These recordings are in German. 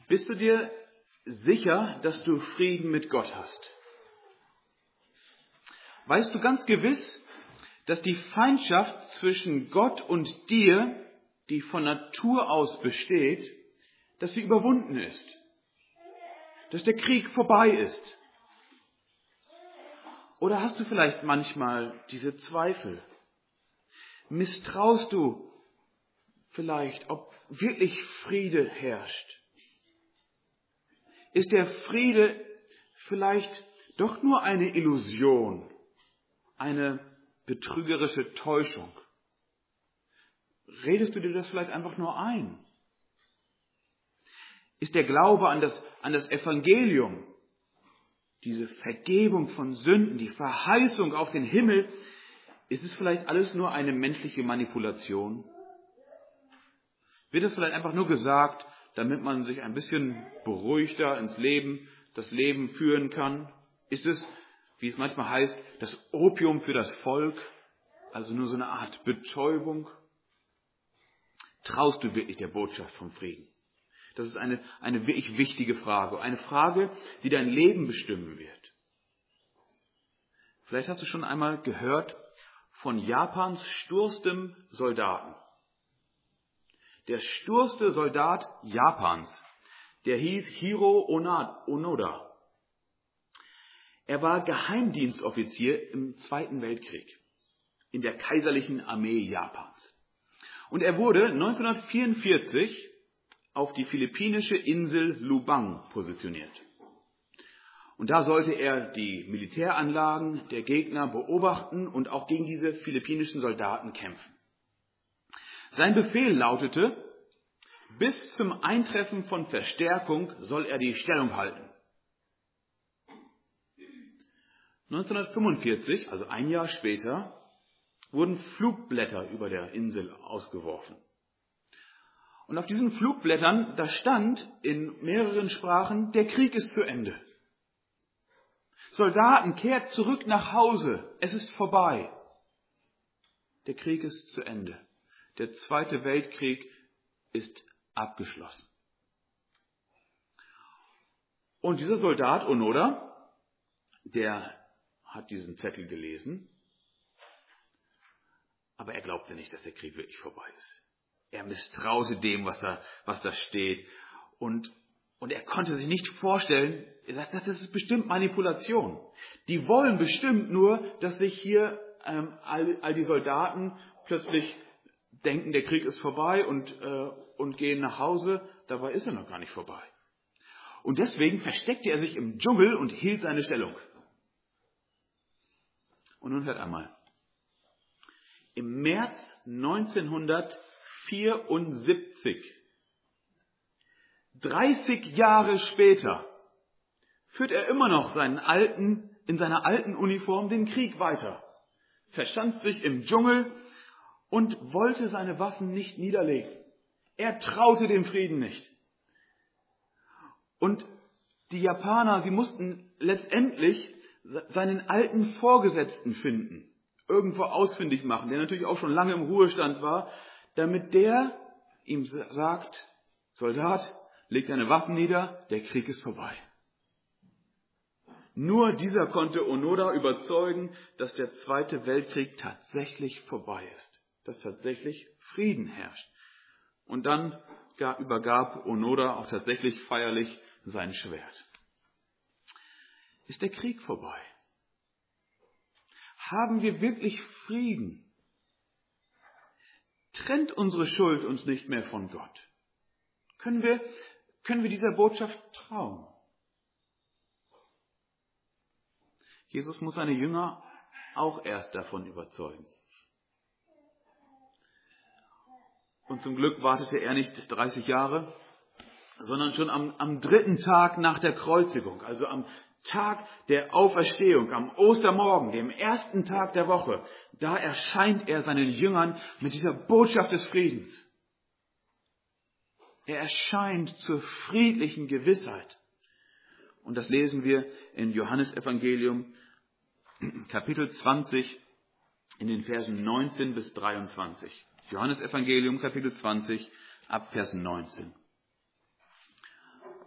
Bist du dir sicher, dass du Frieden mit Gott hast? Weißt du ganz gewiss, dass die Feindschaft zwischen Gott und dir, die von Natur aus besteht, dass sie überwunden ist? Dass der Krieg vorbei ist? Oder hast du vielleicht manchmal diese Zweifel? Misstraust du vielleicht, ob wirklich Friede herrscht? Ist der Friede vielleicht doch nur eine Illusion, eine betrügerische Täuschung? Redest du dir das vielleicht einfach nur ein? Ist der Glaube an das Evangelium, diese Vergebung von Sünden, die Verheißung auf den Himmel, ist es vielleicht alles nur eine menschliche Manipulation? Wird es vielleicht einfach nur gesagt, damit man sich ein bisschen beruhigter das Leben führen kann? Ist es, wie es manchmal heißt, das Opium für das Volk? Also nur so eine Art Betäubung? Traust du wirklich der Botschaft vom Frieden? Das ist eine wirklich wichtige Frage. Eine Frage, die dein Leben bestimmen wird. Vielleicht hast du schon einmal gehört von Japans sturstem Soldaten. Der sturste Soldat Japans, der hieß Hiro Onoda. Er war Geheimdienstoffizier im Zweiten Weltkrieg in der kaiserlichen Armee Japans. Und er wurde 1944 auf die philippinische Insel Lubang positioniert. Und da sollte er die Militäranlagen der Gegner beobachten und auch gegen diese philippinischen Soldaten kämpfen. Sein Befehl lautete, bis zum Eintreffen von Verstärkung soll er die Stellung halten. 1945, also ein Jahr später, wurden Flugblätter über der Insel ausgeworfen. Und auf diesen Flugblättern, da stand in mehreren Sprachen, der Krieg ist zu Ende. Soldaten, kehrt zurück nach Hause, es ist vorbei. Der Krieg ist zu Ende. Der Zweite Weltkrieg ist abgeschlossen. Und dieser Soldat Onoda, der hat diesen Zettel gelesen, aber er glaubte nicht, dass der Krieg wirklich vorbei ist. Er misstraute dem, was da steht. Und er konnte sich nicht vorstellen, das ist bestimmt Manipulation. Die wollen bestimmt nur, dass sich hier all die Soldaten plötzlich denken, der Krieg ist vorbei und gehen nach Hause. Dabei ist er noch gar nicht vorbei. Und deswegen versteckte er sich im Dschungel und hielt seine Stellung. Und nun hört einmal. Im März 1974, 30 Jahre später, führt er immer noch in seiner alten Uniform den Krieg weiter, verschanzt sich im Dschungel und wollte seine Waffen nicht niederlegen. Er traute dem Frieden nicht. Und die Japaner, sie mussten letztendlich seinen alten Vorgesetzten finden, irgendwo ausfindig machen, der natürlich auch schon lange im Ruhestand war, damit der ihm sagt, Soldat, leg deine Waffen nieder, der Krieg ist vorbei. Nur dieser konnte Onoda überzeugen, dass der Zweite Weltkrieg tatsächlich vorbei ist, dass tatsächlich Frieden herrscht. Und dann übergab Onoda auch tatsächlich feierlich sein Schwert. Ist der Krieg vorbei? Haben wir wirklich Frieden? Trennt unsere Schuld uns nicht mehr von Gott? Können wir dieser Botschaft trauen? Jesus muss seine Jünger auch erst davon überzeugen. Und zum Glück wartete er nicht 30 Jahre, sondern schon am 3. Tag nach der Kreuzigung, also am Tag der Auferstehung, am Ostermorgen, dem 1. Tag der Woche, da erscheint er seinen Jüngern mit dieser Botschaft des Friedens. Er erscheint zur friedlichen Gewissheit. Und das lesen wir in Johannes Evangelium, Kapitel 20, in den Versen 19 bis 23. Johannes Evangelium, Kapitel 20, ab Vers 19.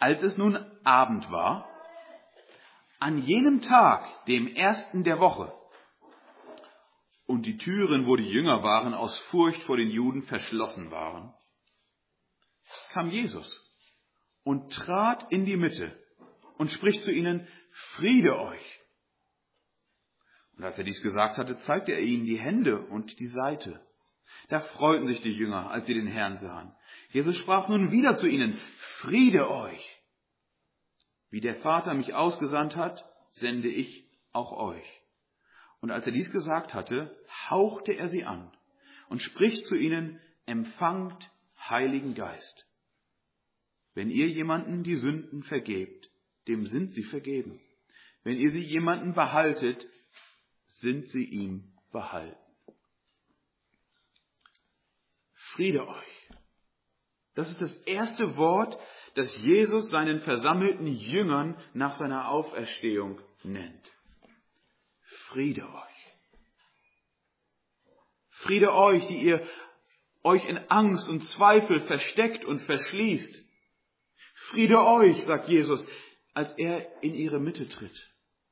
Als es nun Abend war, an jenem Tag, dem ersten der Woche, und die Türen, wo die Jünger waren, aus Furcht vor den Juden verschlossen waren, kam Jesus und trat in die Mitte und spricht zu ihnen: Friede euch! Und als er dies gesagt hatte, zeigte er ihnen die Hände und die Seite. Da freuten sich die Jünger, als sie den Herrn sahen. Jesus sprach nun wieder zu ihnen: Friede euch! Wie der Vater mich ausgesandt hat, sende ich auch euch. Und als er dies gesagt hatte, hauchte er sie an und spricht zu ihnen: Empfangt Heiligen Geist. Wenn ihr jemanden die Sünden vergebt, dem sind sie vergeben. Wenn ihr sie jemanden behaltet, sind sie ihm behalten. Friede euch. Das ist das erste Wort, das Jesus seinen versammelten Jüngern nach seiner Auferstehung nennt. Friede euch. Friede euch, die ihr euch in Angst und Zweifel versteckt und verschließt. Friede euch, sagt Jesus, als er in ihre Mitte tritt.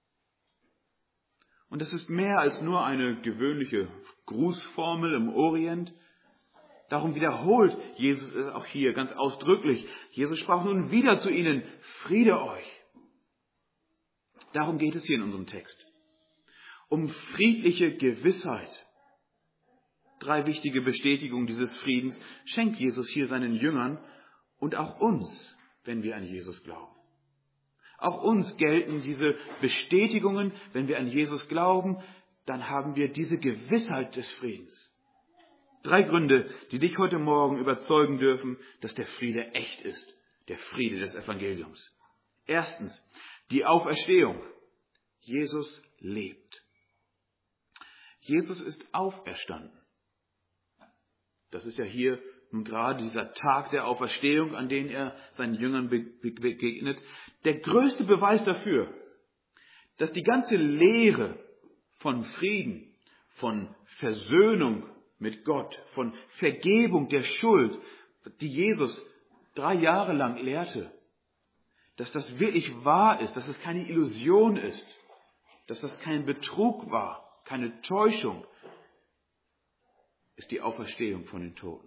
Und das ist mehr als nur eine gewöhnliche Grußformel im Orient. Darum wiederholt Jesus es auch hier ganz ausdrücklich. Jesus sprach nun wieder zu ihnen: Friede euch. Darum geht es hier in unserem Text. Um friedliche Gewissheit. 3 wichtige Bestätigungen dieses Friedens schenkt Jesus hier seinen Jüngern und auch uns, wenn wir an Jesus glauben. Auch uns gelten diese Bestätigungen, wenn wir an Jesus glauben, dann haben wir diese Gewissheit des Friedens. 3 Gründe, die dich heute Morgen überzeugen dürfen, dass der Friede echt ist, der Friede des Evangeliums. Erstens, die Auferstehung. Jesus lebt. Jesus ist auferstanden. Das ist ja hier nun gerade dieser Tag der Auferstehung, an den er seinen Jüngern begegnet. Der größte Beweis dafür, dass die ganze Lehre von Frieden, von Versöhnung mit Gott, von Vergebung der Schuld, die Jesus 3 Jahre lang lehrte, dass das wirklich wahr ist, dass es keine Illusion ist, dass das kein Betrug war, keine Täuschung, ist die Auferstehung von den Toten.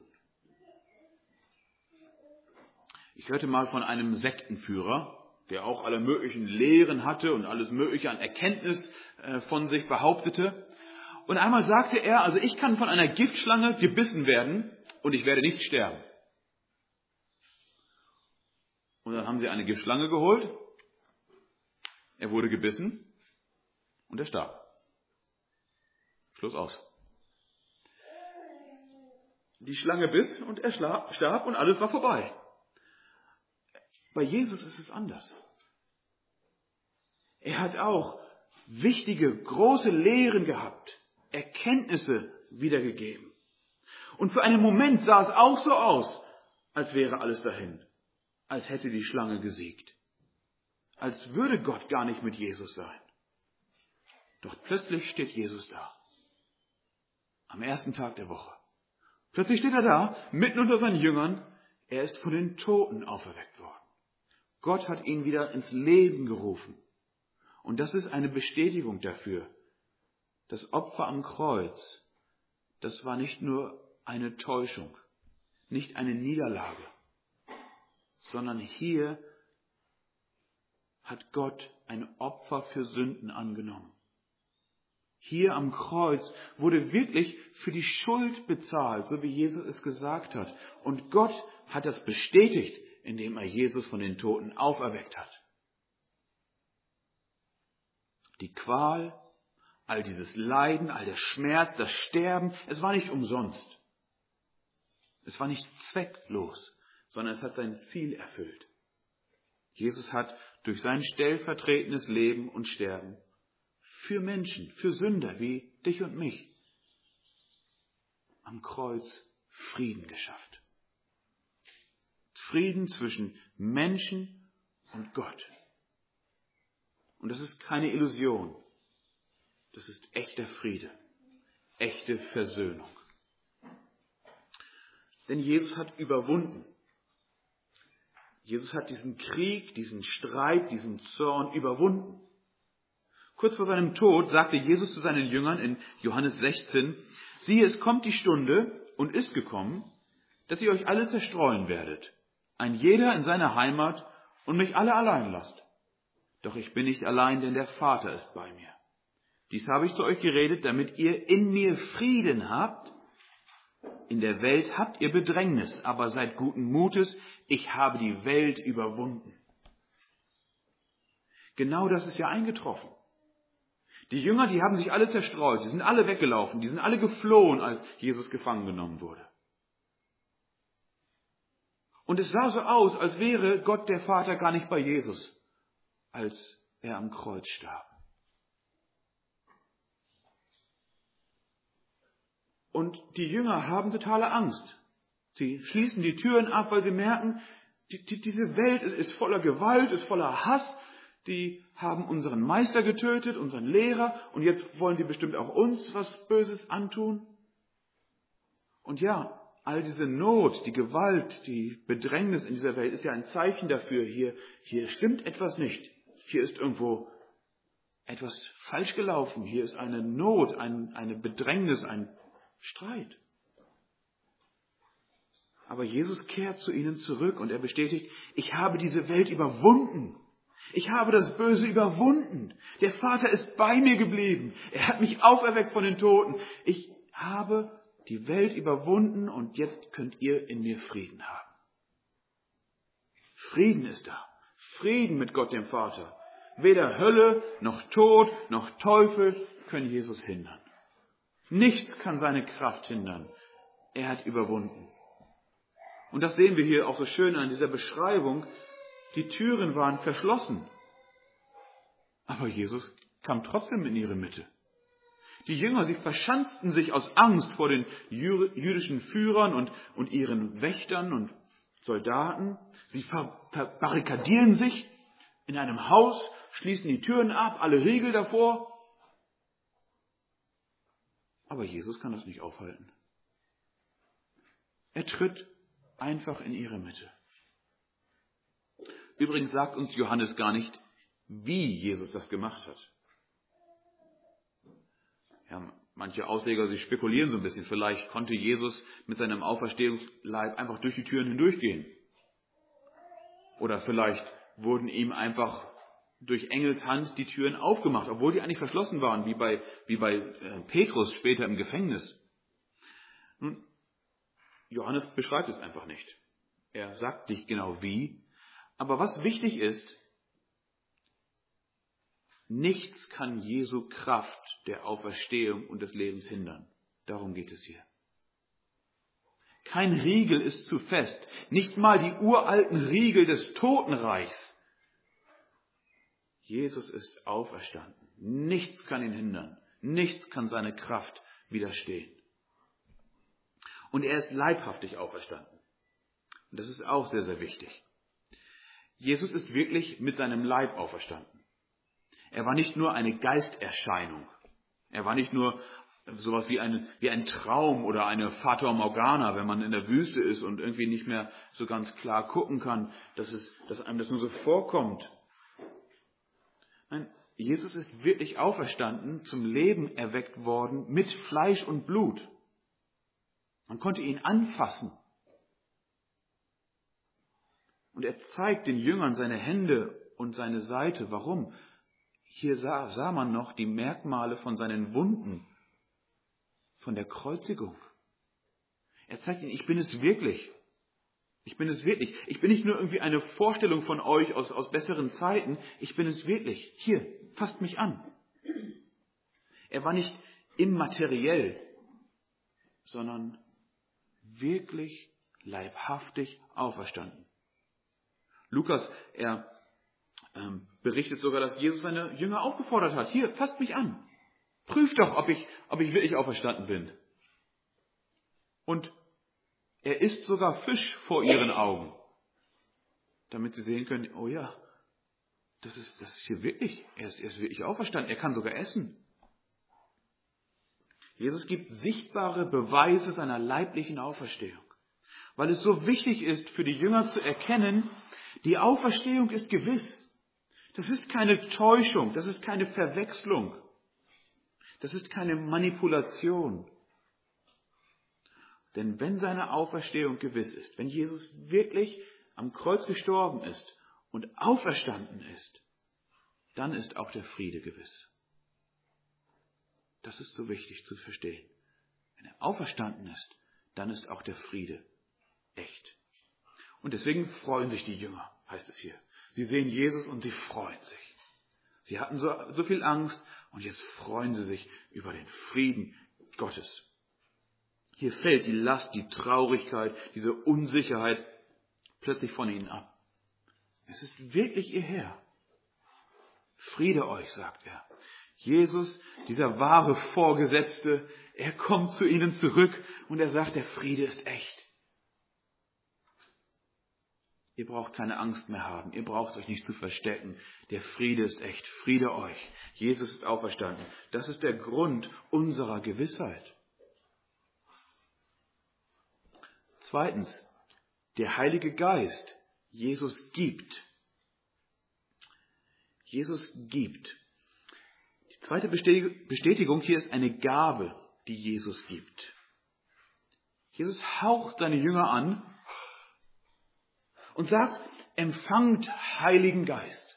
Ich hörte mal von einem Sektenführer, der auch alle möglichen Lehren hatte und alles Mögliche an Erkenntnis von sich behauptete. Und einmal sagte er: Also ich kann von einer Giftschlange gebissen werden und ich werde nicht sterben. Und dann haben sie eine Giftschlange geholt. Er wurde gebissen und er starb. Schluss aus. Die Schlange biss und er starb und alles war vorbei. Bei Jesus ist es anders. Er hat auch wichtige, große Lehren gehabt, Erkenntnisse wiedergegeben. Und für einen Moment sah es auch so aus, als wäre alles dahin, als hätte die Schlange gesiegt, als würde Gott gar nicht mit Jesus sein. Doch plötzlich steht Jesus da, am ersten Tag der Woche. Plötzlich steht er da, mitten unter seinen Jüngern. Er ist von den Toten auferweckt worden. Gott hat ihn wieder ins Leben gerufen. Und das ist eine Bestätigung dafür. Das Opfer am Kreuz, das war nicht nur eine Täuschung, nicht eine Niederlage, sondern hier hat Gott ein Opfer für Sünden angenommen. Hier am Kreuz wurde wirklich für die Schuld bezahlt, so wie Jesus es gesagt hat. Und Gott hat das bestätigt, indem er Jesus von den Toten auferweckt hat. Die Qual, all dieses Leiden, all der Schmerz, das Sterben, es war nicht umsonst. Es war nicht zwecklos, sondern es hat sein Ziel erfüllt. Jesus hat durch sein stellvertretendes Leben und Sterben für Menschen, für Sünder wie dich und mich am Kreuz Frieden geschafft. Frieden zwischen Menschen und Gott. Und das ist keine Illusion. Das ist echter Friede, echte Versöhnung. Denn Jesus hat überwunden. Jesus hat diesen Krieg, diesen Streit, diesen Zorn überwunden. Kurz vor seinem Tod sagte Jesus zu seinen Jüngern in Johannes 16, siehe, es kommt die Stunde und ist gekommen, dass ihr euch alle zerstreuen werdet, ein jeder in seiner Heimat und mich alle allein lasst. Doch ich bin nicht allein, denn der Vater ist bei mir. Dies habe ich zu euch geredet, damit ihr in mir Frieden habt. In der Welt habt ihr Bedrängnis, aber seid guten Mutes, ich habe die Welt überwunden. Genau das ist ja eingetroffen. Die Jünger, die haben sich alle zerstreut, die sind alle weggelaufen, die sind alle geflohen, als Jesus gefangen genommen wurde. Und es sah so aus, als wäre Gott der Vater gar nicht bei Jesus, als er am Kreuz starb. Und die Jünger haben totale Angst. Sie schließen die Türen ab, weil sie merken, diese Welt ist voller Gewalt, ist voller Hass. Die haben unseren Meister getötet, unseren Lehrer, und jetzt wollen die bestimmt auch uns was Böses antun. Und ja, all diese Not, die Gewalt, die Bedrängnis in dieser Welt ist ja ein Zeichen dafür, hier stimmt etwas nicht. Hier ist irgendwo etwas falsch gelaufen. Hier ist eine Not, eine Bedrängnis, ein Streit. Aber Jesus kehrt zu ihnen zurück und er bestätigt, ich habe diese Welt überwunden. Ich habe das Böse überwunden. Der Vater ist bei mir geblieben. Er hat mich auferweckt von den Toten. Ich habe die Welt überwunden und jetzt könnt ihr in mir Frieden haben. Frieden ist da. Frieden mit Gott dem Vater. Weder Hölle, noch Tod, noch Teufel können Jesus hindern. Nichts kann seine Kraft hindern. Er hat überwunden. Und das sehen wir hier auch so schön an dieser Beschreibung. Die Türen waren verschlossen. Aber Jesus kam trotzdem in ihre Mitte. Die Jünger, sie verschanzten sich aus Angst vor den jüdischen Führern und ihren Wächtern und Soldaten. Sie verbarrikadieren sich in einem Haus, schließen die Türen ab, alle Riegel davor. Aber Jesus kann das nicht aufhalten. Er tritt einfach in ihre Mitte. Übrigens sagt uns Johannes gar nicht, wie Jesus das gemacht hat. Ja, manche Ausleger, sie spekulieren so ein bisschen. Vielleicht konnte Jesus mit seinem Auferstehungsleib einfach durch die Türen hindurchgehen. Oder vielleicht wurden ihm einfach durch Engels Hand die Türen aufgemacht, obwohl die eigentlich verschlossen waren, wie bei Petrus später im Gefängnis. Nun, Johannes beschreibt es einfach nicht. Er sagt nicht genau wie. Aber was wichtig ist, nichts kann Jesu Kraft der Auferstehung und des Lebens hindern. Darum geht es hier. Kein Riegel ist zu fest, nicht mal die uralten Riegel des Totenreichs. Jesus ist auferstanden. Nichts kann ihn hindern. Nichts kann seine Kraft widerstehen. Und er ist leibhaftig auferstanden. Und das ist auch sehr, sehr wichtig. Jesus ist wirklich mit seinem Leib auferstanden. Er war nicht nur eine Geisterscheinung. Er war nicht nur sowas wie ein Traum oder eine Fata Morgana, wenn man in der Wüste ist und irgendwie nicht mehr so ganz klar gucken kann, dass einem das nur so vorkommt. Nein, Jesus ist wirklich auferstanden, zum Leben erweckt worden, mit Fleisch und Blut. Man konnte ihn anfassen. Und er zeigt den Jüngern seine Hände und seine Seite. Warum? Hier sah man noch die Merkmale von seinen Wunden, von der Kreuzigung. Er zeigt ihnen, ich bin es wirklich. Ich bin es wirklich. Ich bin nicht nur irgendwie eine Vorstellung von euch aus besseren Zeiten. Ich bin es wirklich. Hier, fasst mich an. Er war nicht immateriell, sondern wirklich leibhaftig auferstanden. Lukas, er berichtet sogar, dass Jesus seine Jünger aufgefordert hat. Hier, fasst mich an. Prüft doch, ob ich wirklich auferstanden bin. Und er isst sogar Fisch vor ihren Augen, damit sie sehen können, oh ja, das ist hier wirklich, er ist wirklich auferstanden, er kann sogar essen. Jesus gibt sichtbare Beweise seiner leiblichen Auferstehung, weil es so wichtig ist für die Jünger zu erkennen, Die Auferstehung ist gewiss. Das ist keine Täuschung, das ist keine Verwechslung, das ist keine Manipulation. Denn wenn seine Auferstehung gewiss ist, wenn Jesus wirklich am Kreuz gestorben ist und auferstanden ist, dann ist auch der Friede gewiss. Das ist so wichtig zu verstehen. Wenn er auferstanden ist, dann ist auch der Friede echt. Und deswegen freuen sich die Jünger, heißt es hier. Sie sehen Jesus und sie freuen sich. Sie hatten so viel Angst und jetzt freuen sie sich über den Frieden Gottes. Hier fällt die Last, die Traurigkeit, diese Unsicherheit plötzlich von ihnen ab. Es ist wirklich ihr Herr. Friede euch, sagt er. Jesus, dieser wahre Vorgesetzte, er kommt zu ihnen zurück und er sagt, der Friede ist echt. Ihr braucht keine Angst mehr haben. Ihr braucht euch nicht zu verstecken. Der Friede ist echt. Friede euch. Jesus ist auferstanden. Das ist der Grund unserer Gewissheit. Zweitens, der Heilige Geist. Jesus gibt. Jesus gibt. Die zweite Bestätigung hier ist eine Gabe, die Jesus gibt. Jesus haucht seine Jünger an und sagt, empfangt Heiligen Geist.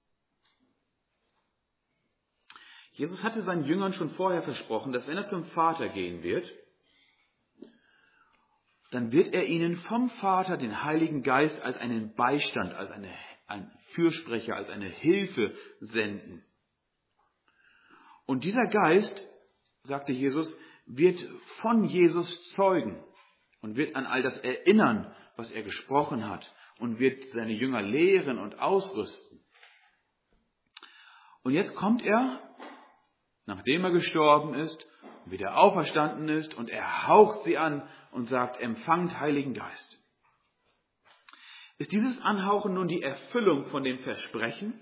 Jesus hatte seinen Jüngern schon vorher versprochen, dass wenn er zum Vater gehen wird, dann wird er ihnen vom Vater den Heiligen Geist als einen Beistand, als ein Fürsprecher, als eine Hilfe senden. Und dieser Geist, sagte Jesus, wird von Jesus zeugen und wird an all das erinnern, was er gesprochen hat und wird seine Jünger lehren und ausrüsten. Und jetzt kommt er, nachdem er gestorben ist, wieder auferstanden ist und er haucht sie an und sagt, empfangt Heiligen Geist. Ist dieses Anhauchen nun die Erfüllung von dem Versprechen?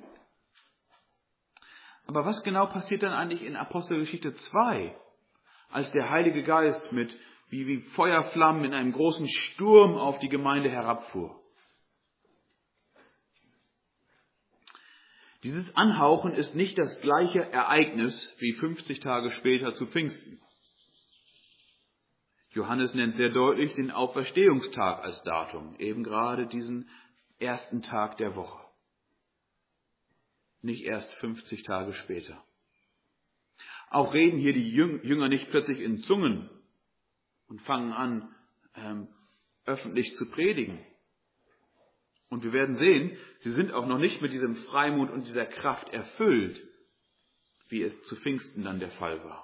Aber was genau passiert dann eigentlich in Apostelgeschichte 2, als der Heilige Geist mit wie Feuerflammen in einem großen Sturm auf die Gemeinde herabfuhr? Dieses Anhauchen ist nicht das gleiche Ereignis wie 50 Tage später zu Pfingsten. Johannes nennt sehr deutlich den Auferstehungstag als Datum, eben gerade diesen ersten Tag der Woche. Nicht erst 50 Tage später. Auch reden hier die Jünger nicht plötzlich in Zungen und fangen an, öffentlich zu predigen. Und wir werden sehen, sie sind auch noch nicht mit diesem Freimut und dieser Kraft erfüllt, wie es zu Pfingsten dann der Fall war.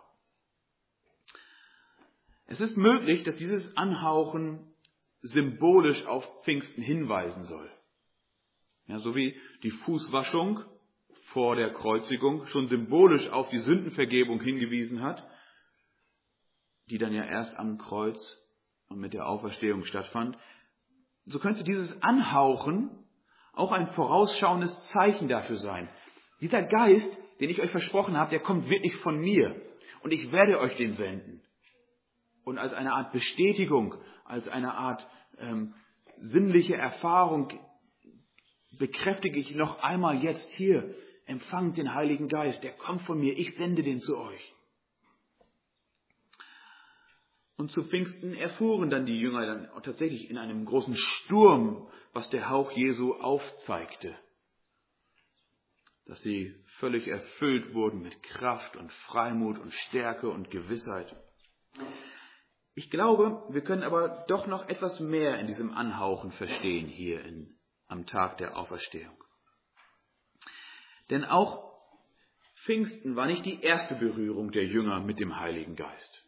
Es ist möglich, dass dieses Anhauchen symbolisch auf Pfingsten hinweisen soll. Ja, so wie die Fußwaschung vor der Kreuzigung schon symbolisch auf die Sündenvergebung hingewiesen hat, die dann ja erst am Kreuz und mit der Auferstehung stattfand. So könnte dieses Anhauchen auch ein vorausschauendes Zeichen dafür sein. Dieser Geist, den ich euch versprochen habe, der kommt wirklich von mir und ich werde euch den senden. Und als eine Art Bestätigung, als eine Art sinnliche Erfahrung bekräftige ich noch einmal jetzt hier, empfangt den Heiligen Geist, der kommt von mir, ich sende den zu euch. Und zu Pfingsten erfuhren dann die Jünger dann tatsächlich in einem großen Sturm, was der Hauch Jesu aufzeigte. Dass sie völlig erfüllt wurden mit Kraft und Freimut und Stärke und Gewissheit. Ich glaube, wir können aber doch noch etwas mehr in diesem Anhauchen verstehen hier am Tag der Auferstehung. Denn auch Pfingsten war nicht die erste Berührung der Jünger mit dem Heiligen Geist.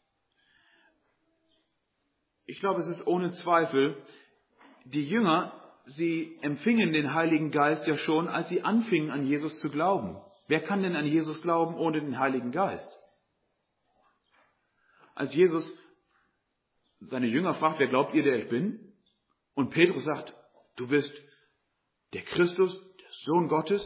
Ich glaube, es ist ohne Zweifel, die Jünger, sie empfingen den Heiligen Geist ja schon, als sie anfingen, an Jesus zu glauben. Wer kann denn an Jesus glauben ohne den Heiligen Geist? Als Jesus seine Jünger fragt, wer glaubt ihr, der ich bin? Und Petrus sagt, du bist der Christus, der Sohn Gottes.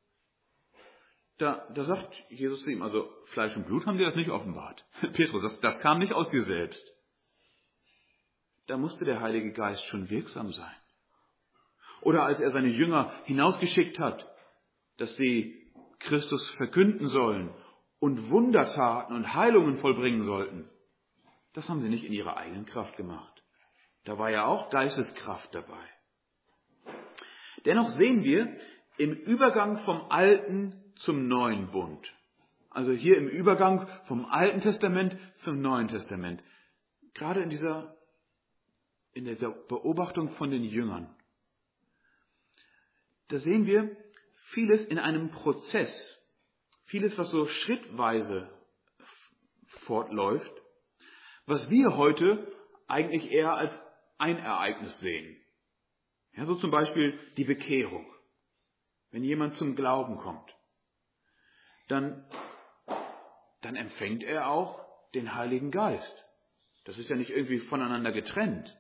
Da sagt Jesus zu ihm, also Fleisch und Blut haben dir das nicht offenbart. Petrus, das kam nicht aus dir selbst. Da musste der Heilige Geist schon wirksam sein. oder als er seine Jünger hinausgeschickt hat, dass sie Christus verkünden sollen und Wundertaten und Heilungen vollbringen sollten. Das haben sie nicht in ihrer eigenen Kraft gemacht. Da war ja auch Geisteskraft dabei. Dennoch sehen wir im Übergang vom Alten zum Neuen Bund, also hier im Übergang vom Alten Testament zum Neuen Testament, gerade in dieser Beobachtung von den Jüngern, da sehen wir vieles in einem Prozess, vieles, was so schrittweise fortläuft, was wir heute eigentlich eher als ein Ereignis sehen. Ja, so zum Beispiel die Bekehrung. Wenn jemand zum Glauben kommt, dann empfängt er auch den Heiligen Geist. Das ist ja nicht irgendwie voneinander getrennt.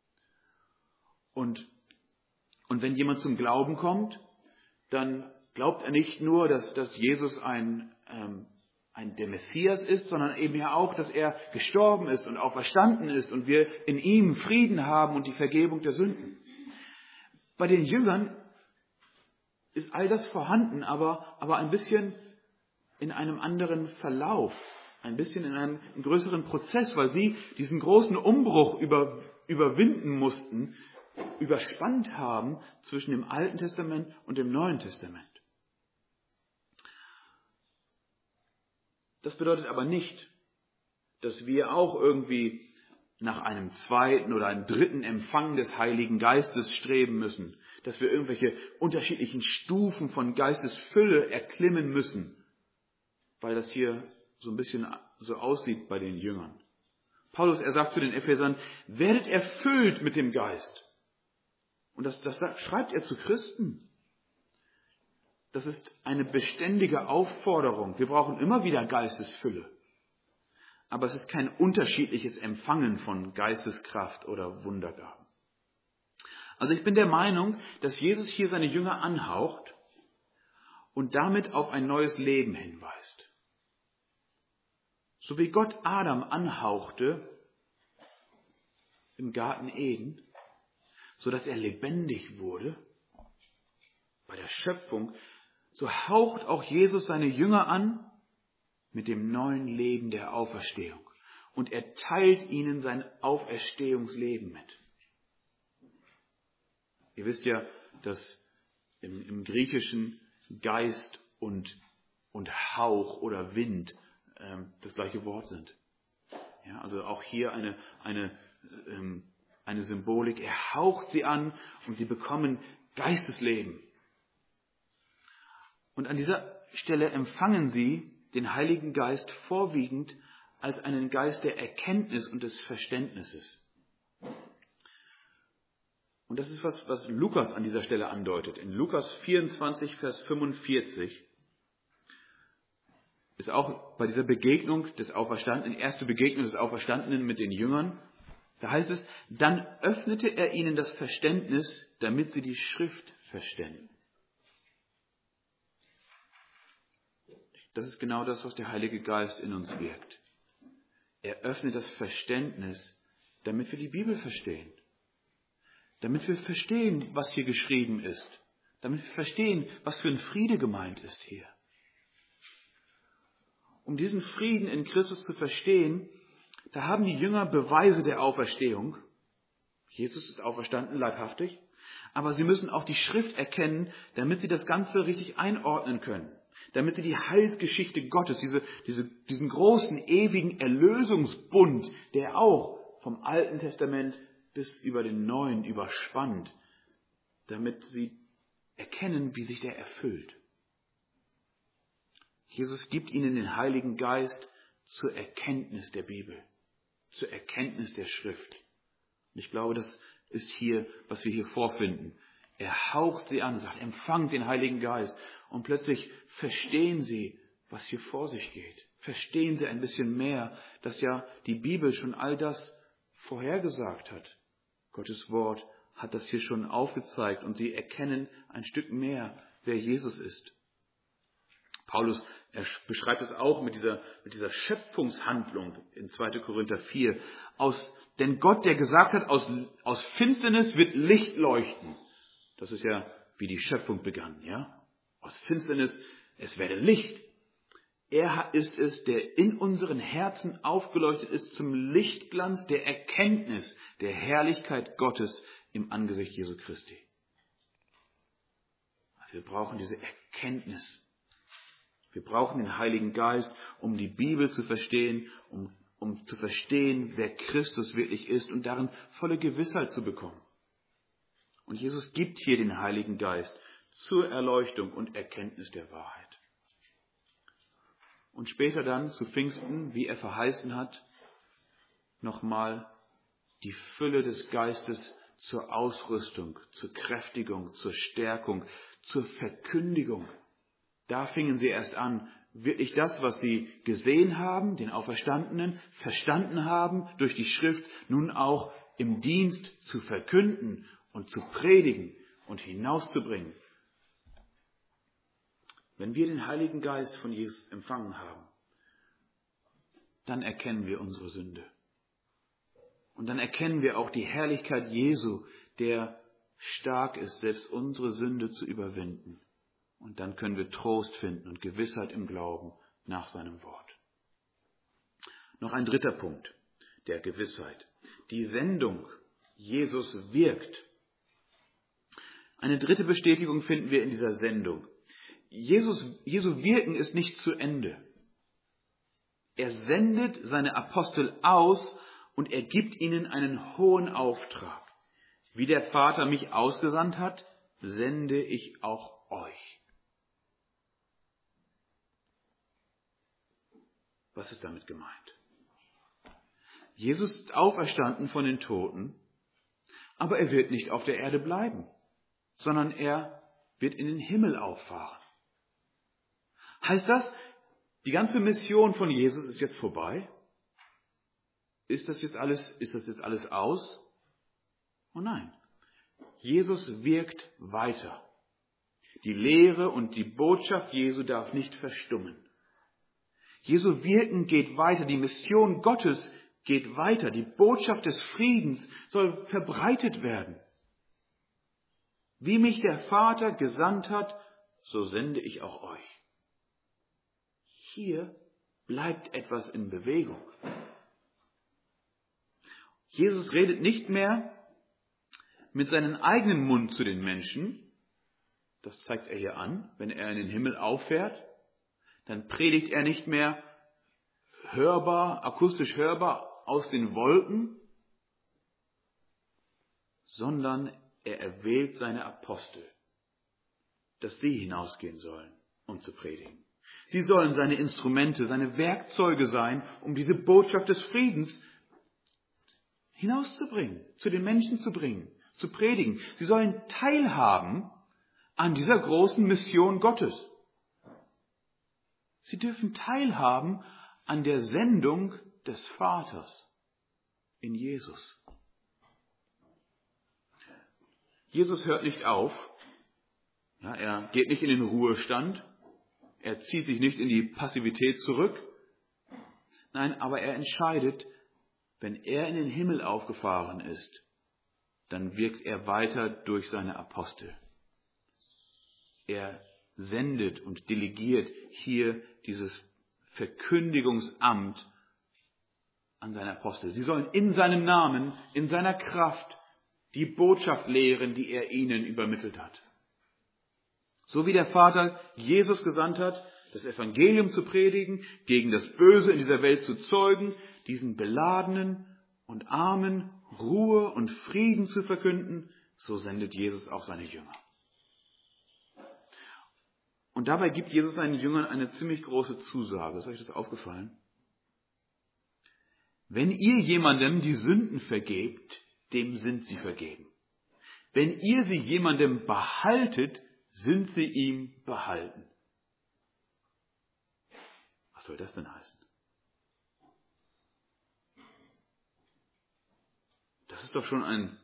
Und wenn jemand zum Glauben kommt, dann glaubt er nicht nur, dass Jesus der Messias ist, sondern eben ja auch, dass er gestorben ist und auferstanden ist und wir in ihm Frieden haben und die Vergebung der Sünden. Bei den Jüngern ist all das vorhanden, aber ein bisschen in einem anderen Verlauf, ein bisschen in einem größeren Prozess, weil sie diesen großen Umbruch überwinden mussten, überspannt haben zwischen dem Alten Testament und dem Neuen Testament. Das bedeutet aber nicht, dass wir auch irgendwie nach einem zweiten oder einem dritten Empfang des Heiligen Geistes streben müssen, dass wir irgendwelche unterschiedlichen Stufen von Geistesfülle erklimmen müssen, weil das hier so ein bisschen so aussieht bei den Jüngern. Paulus, er sagt zu den Ephesern, werdet erfüllt mit dem Geist. Und das schreibt er zu Christen. Das ist eine beständige Aufforderung. Wir brauchen immer wieder Geistesfülle. Aber es ist kein unterschiedliches Empfangen von Geisteskraft oder Wundergaben. Also ich bin der Meinung, dass Jesus hier seine Jünger anhaucht und damit auf ein neues Leben hinweist. So wie Gott Adam anhauchte im Garten Eden, sodass er lebendig wurde bei der Schöpfung, so haucht auch Jesus seine Jünger an mit dem neuen Leben der Auferstehung. Und er teilt ihnen sein Auferstehungsleben mit. Ihr wisst ja, dass im Griechischen Geist und Hauch oder Wind das gleiche Wort sind. Ja, also auch hier eine Symbolik. Er haucht sie an und sie bekommen Geistesleben. Und an dieser Stelle empfangen sie den Heiligen Geist vorwiegend als einen Geist der Erkenntnis und des Verständnisses. Und das ist was Lukas an dieser Stelle andeutet. In Lukas 24, Vers 45 ist auch bei dieser Begegnung des Auferstandenen, erste Begegnung des Auferstandenen mit den Jüngern, da heißt es, dann öffnete er ihnen das Verständnis, damit sie die Schrift verständen. Das ist genau das, was der Heilige Geist in uns wirkt. Er öffnet das Verständnis, damit wir die Bibel verstehen. Damit wir verstehen, was hier geschrieben ist. Damit wir verstehen, was für ein Friede gemeint ist hier. Um diesen Frieden in Christus zu verstehen, da haben die Jünger Beweise der Auferstehung. Jesus ist auferstanden, leibhaftig. Aber sie müssen auch die Schrift erkennen, damit sie das Ganze richtig einordnen können. Damit sie die Heilsgeschichte Gottes, diesen großen, ewigen Erlösungsbund, der auch vom Alten Testament bis über den Neuen überspannt, damit sie erkennen, wie sich der erfüllt. Jesus gibt ihnen den Heiligen Geist zur Erkenntnis der Bibel, zur Erkenntnis der Schrift. Und ich glaube, das ist hier, was wir hier vorfinden. Er haucht sie an, sagt, empfangt den Heiligen Geist. Und plötzlich verstehen sie, was hier vor sich geht. Verstehen sie ein bisschen mehr, dass ja die Bibel schon all das vorhergesagt hat. Gottes Wort hat das hier schon aufgezeigt und sie erkennen ein Stück mehr, wer Jesus ist. Paulus beschreibt es auch mit dieser Schöpfungshandlung in 2. Korinther 4. Denn Gott, der gesagt hat, aus Finsternis wird Licht leuchten. Das ist ja, wie die Schöpfung begann, ja? Aus Finsternis, es werde Licht. Er ist es, der in unseren Herzen aufgeleuchtet ist zum Lichtglanz der Erkenntnis der Herrlichkeit Gottes im Angesicht Jesu Christi. Also wir brauchen diese Erkenntnis. Wir brauchen den Heiligen Geist, um die Bibel zu verstehen, um zu verstehen, wer Christus wirklich ist und darin volle Gewissheit zu bekommen. Und Jesus gibt hier den Heiligen Geist zur Erleuchtung und Erkenntnis der Wahrheit. Und später dann zu Pfingsten, wie er verheißen hat, nochmal die Fülle des Geistes zur Ausrüstung, zur Kräftigung, zur Stärkung, zur Verkündigung. Da fingen sie erst an, wirklich das, was sie gesehen haben, den Auferstandenen, verstanden haben durch die Schrift, nun auch im Dienst zu verkünden und zu predigen und hinauszubringen. Wenn wir den Heiligen Geist von Jesus empfangen haben, dann erkennen wir unsere Sünde. Und dann erkennen wir auch die Herrlichkeit Jesu, der stark ist, selbst unsere Sünde zu überwinden. Und dann können wir Trost finden und Gewissheit im Glauben nach seinem Wort. Noch ein dritter Punkt der Gewissheit. Die Sendung. Jesus wirkt. Eine dritte Bestätigung finden wir in dieser Sendung. Jesu Wirken ist nicht zu Ende. Er sendet seine Apostel aus und er gibt ihnen einen hohen Auftrag. Wie der Vater mich ausgesandt hat, sende ich auch euch. Was ist damit gemeint? Jesus ist auferstanden von den Toten, aber er wird nicht auf der Erde bleiben, sondern er wird in den Himmel auffahren. Heißt das, die ganze Mission von Jesus ist jetzt vorbei? Ist das jetzt alles aus? Oh nein. Jesus wirkt weiter. Die Lehre und die Botschaft Jesu darf nicht verstummen. Jesu Wirken geht weiter. Die Mission Gottes geht weiter. Die Botschaft des Friedens soll verbreitet werden. Wie mich der Vater gesandt hat, so sende ich auch euch. Hier bleibt etwas in Bewegung. Jesus redet nicht mehr mit seinem eigenen Mund zu den Menschen. Das zeigt er hier an. Wenn er in den Himmel auffährt, dann predigt er nicht mehr hörbar, akustisch hörbar aus den Wolken, sondern er erwählt seine Apostel, dass sie hinausgehen sollen, um zu predigen. Sie sollen seine Instrumente, seine Werkzeuge sein, um diese Botschaft des Friedens hinauszubringen, zu den Menschen zu bringen, zu predigen. Sie sollen teilhaben an dieser großen Mission Gottes. Sie dürfen teilhaben an der Sendung des Vaters in Jesus. Jesus hört nicht auf. Ja, er geht nicht in den Ruhestand. Er zieht sich nicht in die Passivität zurück. Nein, aber er entscheidet, wenn er in den Himmel aufgefahren ist, dann wirkt er weiter durch seine Apostel. Er sendet und delegiert hier dieses Verkündigungsamt an seine Apostel. Sie sollen in seinem Namen, in seiner Kraft die Botschaft lehren, die er ihnen übermittelt hat. So wie der Vater Jesus gesandt hat, das Evangelium zu predigen, gegen das Böse in dieser Welt zu zeugen, diesen Beladenen und Armen Ruhe und Frieden zu verkünden, so sendet Jesus auch seine Jünger. Und dabei gibt Jesus seinen Jüngern eine ziemlich große Zusage. Ist euch das aufgefallen? Wenn ihr jemandem die Sünden vergebt, dem sind sie vergeben. Wenn ihr sie jemandem behaltet, sind sie ihm behalten. Was soll das denn heißen? Das ist doch schon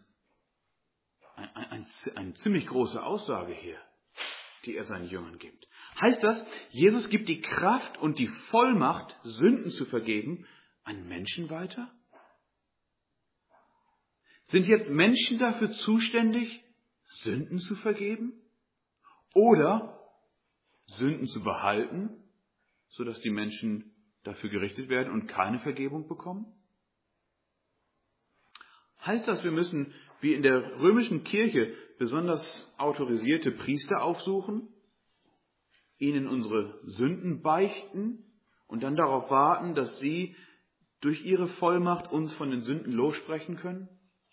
eine ziemlich große Aussage hier, die er seinen Jüngern gibt. Heißt das, Jesus gibt die Kraft und die Vollmacht, Sünden zu vergeben, an Menschen weiter? Sind jetzt Menschen dafür zuständig, Sünden zu vergeben oder Sünden zu behalten, sodass die Menschen dafür gerichtet werden und keine Vergebung bekommen? Heißt das, wir müssen wie in der römischen Kirche besonders autorisierte Priester aufsuchen, ihnen unsere Sünden beichten und dann darauf warten, dass sie durch ihre Vollmacht uns von den Sünden lossprechen können?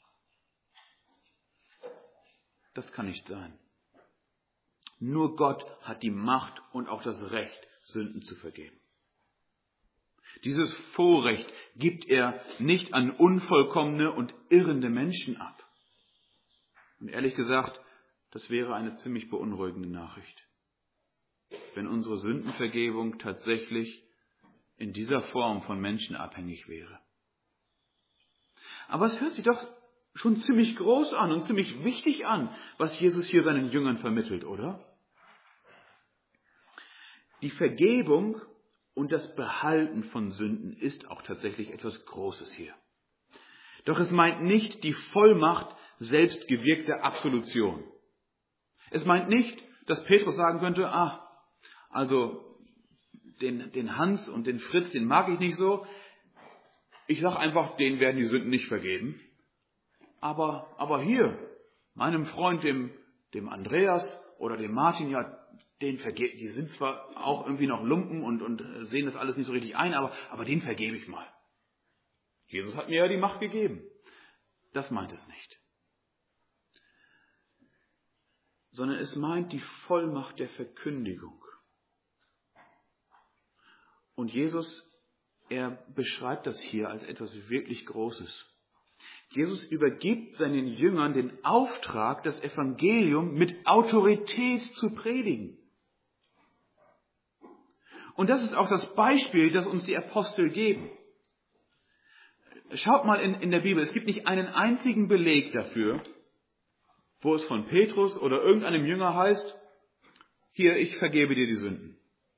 Das kann nicht sein. Nur Gott hat die Macht und auch das Recht, Sünden zu vergeben. Dieses Vorrecht gibt er nicht an unvollkommene und irrende Menschen ab. Und ehrlich gesagt, das wäre eine ziemlich beunruhigende Nachricht, wenn unsere Sündenvergebung tatsächlich in dieser Form von Menschen abhängig wäre. Aber es hört sich doch schon ziemlich groß an und ziemlich wichtig an, was Jesus hier seinen Jüngern vermittelt, oder? Die Vergebung und das Behalten von Sünden ist auch tatsächlich etwas Großes hier. Doch es meint nicht die Vollmacht selbstgewirkter Absolution. Es meint nicht, dass Petrus sagen könnte, also den Hans und den Fritz, den mag ich nicht so. Ich sage einfach, denen werden die Sünden nicht vergeben. Aber hier, meinem Freund, dem Andreas oder dem Martin, ja, die sind zwar auch irgendwie noch Lumpen und sehen das alles nicht so richtig ein, aber denen vergebe ich mal. Jesus hat mir ja die Macht gegeben. Das meint es nicht. Sondern es meint die Vollmacht der Verkündigung. Und Jesus, er beschreibt das hier als etwas wirklich Großes. Jesus übergibt seinen Jüngern den Auftrag, das Evangelium mit Autorität zu predigen. Und das ist auch das Beispiel, das uns die Apostel geben. Schaut mal in der Bibel, es gibt nicht einen einzigen Beleg dafür, wo es von Petrus oder irgendeinem Jünger heißt, hier, ich vergebe dir die Sünden.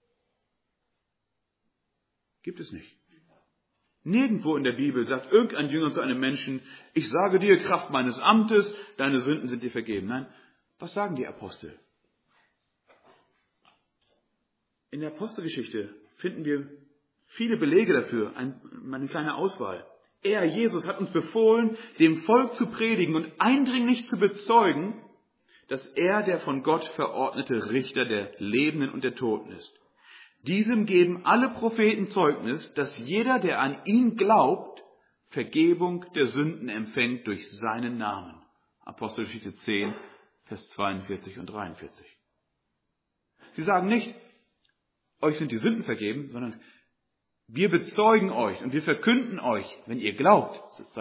Gibt es nicht. Nirgendwo in der Bibel sagt irgendein Jünger zu einem Menschen, ich sage dir, Kraft meines Amtes, deine Sünden sind dir vergeben. Nein, was sagen die Apostel? In der Apostelgeschichte finden wir viele Belege dafür, eine kleine Auswahl. Er, Jesus, hat uns befohlen, dem Volk zu predigen und eindringlich zu bezeugen, dass er der von Gott verordnete Richter der Lebenden und der Toten ist. Diesem geben alle Propheten Zeugnis, dass jeder, der an ihn glaubt, Vergebung der Sünden empfängt durch seinen Namen. Apostelgeschichte 10, Vers 42 und 43. Sie sagen nicht, euch sind die Sünden vergeben, sondern wir bezeugen euch und wir verkünden euch, wenn ihr glaubt,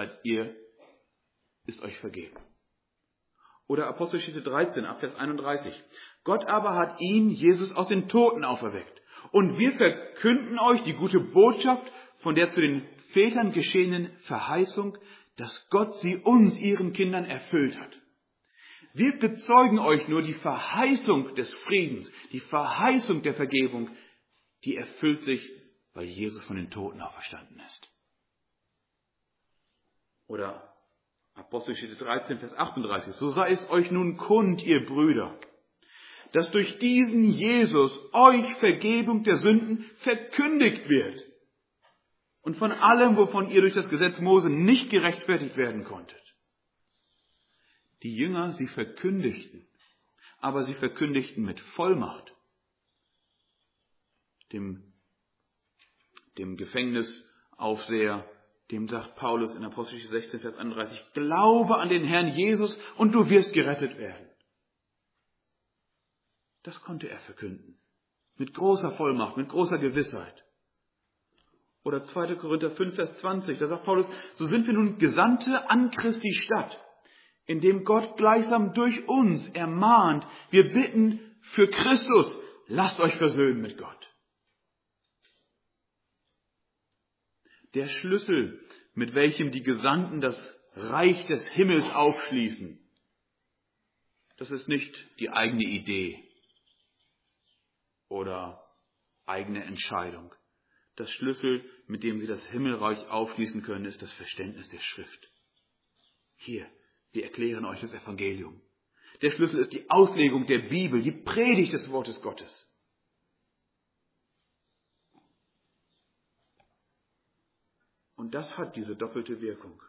ist euch vergeben. Oder Apostelgeschichte 13, ab Vers 31. Gott aber hat ihn, Jesus, aus den Toten auferweckt. Und wir verkünden euch die gute Botschaft von der zu den Vätern geschehenen Verheißung, dass Gott sie uns, ihren Kindern, erfüllt hat. Wir bezeugen euch nur die Verheißung des Friedens, die Verheißung der Vergebung, die erfüllt sich, weil Jesus von den Toten auferstanden ist. Oder Apostelgeschichte 13, Vers 38. So sei es euch nun kund, ihr Brüder, dass durch diesen Jesus euch Vergebung der Sünden verkündigt wird. Und von allem, wovon ihr durch das Gesetz Mose nicht gerechtfertigt werden konntet. Die Jünger, sie verkündigten, aber sie verkündigten mit Vollmacht. Dem Gefängnisaufseher, dem sagt Paulus in Apostelgeschichte 16, Vers 31, glaube an den Herrn Jesus und du wirst gerettet werden. Das konnte er verkünden. Mit großer Vollmacht, mit großer Gewissheit. Oder 2. Korinther 5, Vers 20, da sagt Paulus, so sind wir nun Gesandte an Christi Stadt, indem Gott gleichsam durch uns ermahnt, wir bitten für Christus, lasst euch versöhnen mit Gott. Der Schlüssel, mit welchem die Gesandten das Reich des Himmels aufschließen, das ist nicht die eigene Idee oder eigene Entscheidung. Das Schlüssel, mit dem sie das Himmelreich aufschließen können, ist das Verständnis der Schrift. Hier, wir erklären euch das Evangelium. Der Schlüssel ist die Auslegung der Bibel, die Predigt des Wortes Gottes. Und das hat diese doppelte Wirkung.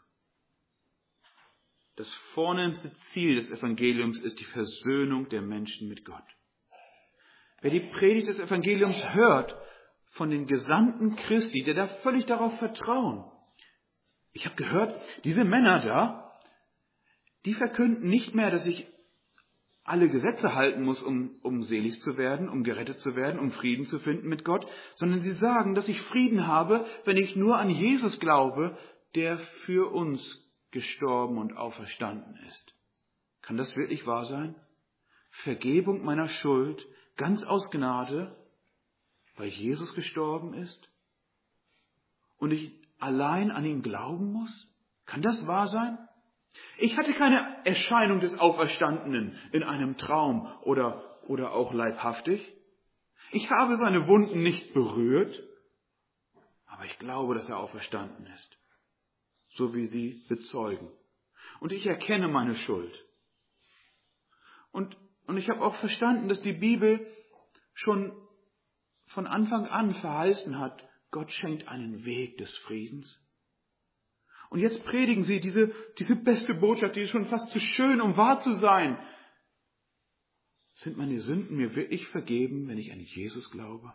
Das vornehmste Ziel des Evangeliums ist die Versöhnung der Menschen mit Gott. Wer die Predigt des Evangeliums hört von den Gesandten Christi, der darf völlig darauf vertrauen. Ich habe gehört, diese Männer da, die verkünden nicht mehr, dass ich alle Gesetze halten muss, um selig zu werden, um gerettet zu werden, um Frieden zu finden mit Gott, sondern sie sagen, dass ich Frieden habe, wenn ich nur an Jesus glaube, der für uns gestorben und auferstanden ist. Kann das wirklich wahr sein? Vergebung meiner Schuld, ganz aus Gnade, weil Jesus gestorben ist und ich allein an ihn glauben muss? Kann das wahr sein? Ich hatte keine Erscheinung des Auferstandenen in einem Traum oder auch leibhaftig. Ich habe seine Wunden nicht berührt, aber ich glaube, dass er auferstanden ist, so wie sie bezeugen. Und ich erkenne meine Schuld. Und ich habe auch verstanden, dass die Bibel schon von Anfang an verheißen hat, Gott schenkt einen Weg des Friedens. Und jetzt predigen sie diese beste Botschaft, die ist schon fast zu schön, um wahr zu sein. Sind meine Sünden mir wirklich vergeben, wenn ich an Jesus glaube?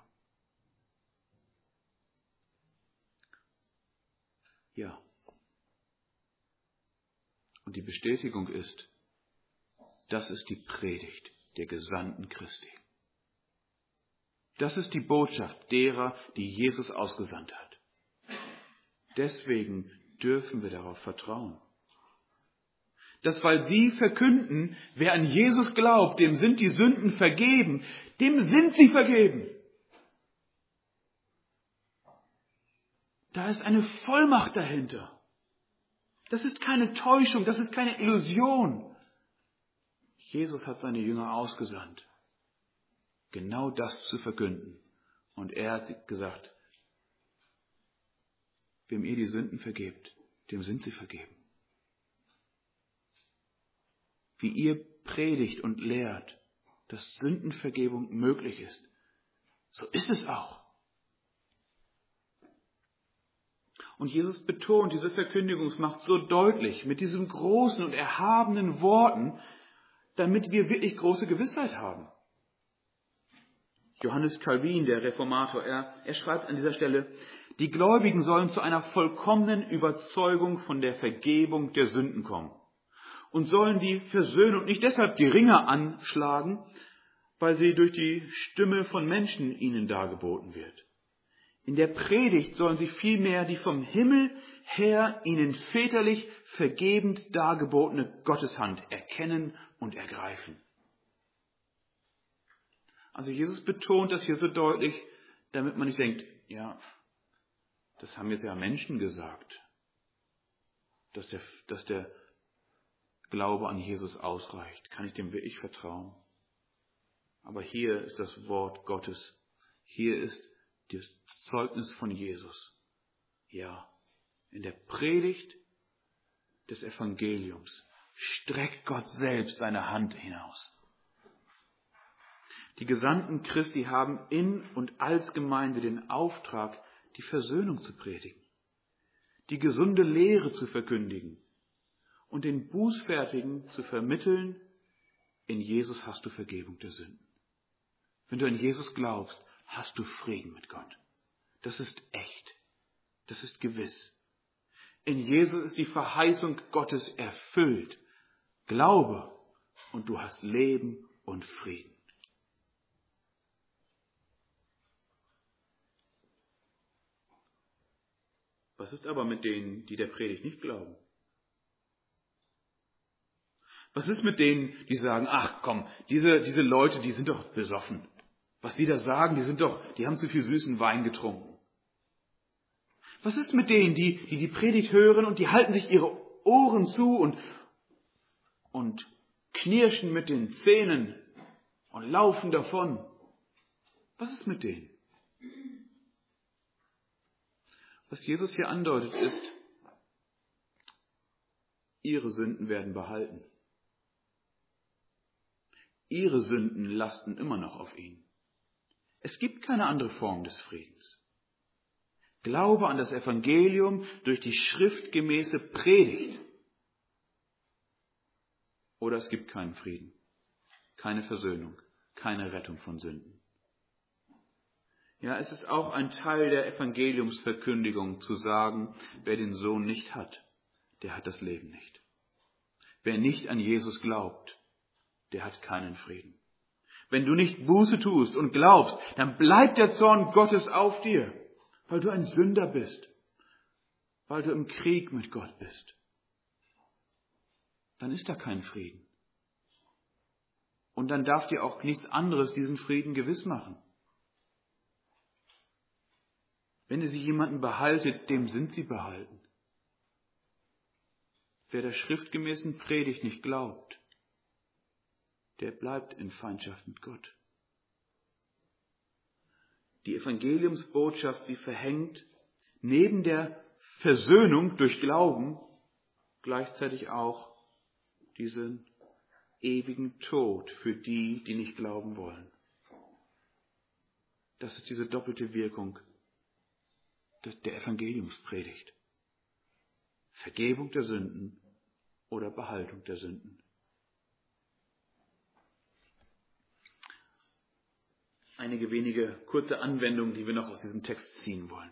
Ja. Und die Bestätigung ist, das ist die Predigt der Gesandten Christi. Das ist die Botschaft derer, die Jesus ausgesandt hat. Deswegen dürfen wir darauf vertrauen. Dass weil sie verkünden, wer an Jesus glaubt, dem sind die Sünden vergeben, dem sind sie vergeben. Da ist eine Vollmacht dahinter. Das ist keine Täuschung, das ist keine Illusion. Jesus hat seine Jünger ausgesandt, genau das zu verkünden. Und er hat gesagt, wem ihr die Sünden vergebt, dem sind sie vergeben. Wie ihr predigt und lehrt, dass Sündenvergebung möglich ist, so ist es auch. Und Jesus betont diese Verkündigungsmacht so deutlich mit diesen großen und erhabenen Worten, damit wir wirklich große Gewissheit haben. Johannes Calvin, der Reformator, er schreibt an dieser Stelle, die Gläubigen sollen zu einer vollkommenen Überzeugung von der Vergebung der Sünden kommen und sollen die Versöhnung nicht deshalb geringer anschlagen, weil sie durch die Stimme von Menschen ihnen dargeboten wird. In der Predigt sollen sie vielmehr die vom Himmel her ihnen väterlich vergebend dargebotene Gotteshand erkennen und ergreifen. Also Jesus betont das hier so deutlich, damit man nicht denkt, ja, das haben jetzt ja Menschen gesagt, dass der Glaube an Jesus ausreicht. Kann ich dem wirklich vertrauen? Aber hier ist das Wort Gottes. Hier ist das Zeugnis von Jesus. Ja, in der Predigt des Evangeliums streckt Gott selbst seine Hand hinaus. Die Gesandten Christi haben in und als Gemeinde den Auftrag, die Versöhnung zu predigen, die gesunde Lehre zu verkündigen und den Bußfertigen zu vermitteln, in Jesus hast du Vergebung der Sünden. Wenn du an Jesus glaubst, hast du Frieden mit Gott. Das ist echt. Das ist gewiss. In Jesus ist die Verheißung Gottes erfüllt. Glaube und du hast Leben und Frieden. Was ist aber mit denen, die der Predigt nicht glauben? Was ist mit denen, die sagen, ach komm, diese Leute, die sind doch besoffen. Was die da sagen, die haben zu viel süßen Wein getrunken. Was ist mit denen, die Predigt hören und die halten sich ihre Ohren zu und knirschen mit den Zähnen und laufen davon? Was ist mit denen? Was Jesus hier andeutet ist, ihre Sünden werden behalten. ihre Sünden lasten immer noch auf ihn. Es gibt keine andere Form des Friedens. Glaube an das Evangelium durch die schriftgemäße Predigt. Oder es gibt keinen Frieden, keine Versöhnung, keine Rettung von Sünden. Ja, es ist auch ein Teil der Evangeliumsverkündigung zu sagen, wer den Sohn nicht hat, der hat das Leben nicht. Wer nicht an Jesus glaubt, der hat keinen Frieden. Wenn du nicht Buße tust und glaubst, dann bleibt der Zorn Gottes auf dir, weil du ein Sünder bist, weil du im Krieg mit Gott bist. Dann ist da kein Frieden. Und dann darf dir auch nichts anderes diesen Frieden gewiss machen. Wenn ihr sie jemanden behaltet, dem sind sie behalten. Wer der schriftgemäßen Predigt nicht glaubt, der bleibt in Feindschaft mit Gott. Die Evangeliumsbotschaft, sie verhängt neben der Versöhnung durch Glauben gleichzeitig auch diesen ewigen Tod für die, die nicht glauben wollen. Das ist diese doppelte Wirkung der Evangeliumspredigt. Vergebung der Sünden oder Behaltung der Sünden. Einige wenige kurze Anwendungen, die wir noch aus diesem Text ziehen wollen.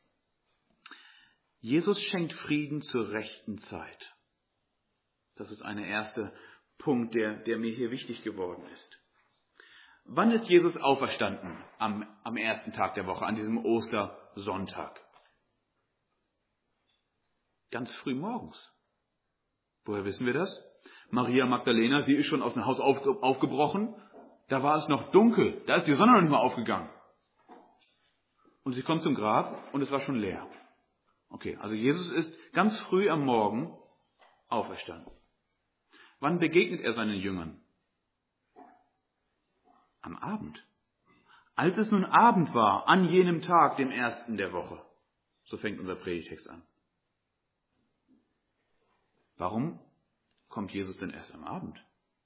Jesus schenkt Frieden zur rechten Zeit. Das ist ein erster Punkt, der mir hier wichtig geworden ist. Wann ist Jesus auferstanden am ersten Tag der Woche, an diesem Ostersonntag? Ganz früh morgens. Woher wissen wir das? Maria Magdalena, sie ist schon aus dem Haus aufgebrochen. Da war es noch dunkel. Da ist die Sonne noch nicht mal aufgegangen. Und sie kommt zum Grab und es war schon leer. Okay, also Jesus ist ganz früh am Morgen auferstanden. Wann begegnet er seinen Jüngern? Am Abend. Als es nun Abend war, an jenem Tag, dem ersten der Woche. So fängt unser Predigtext an. Warum kommt Jesus denn erst am Abend?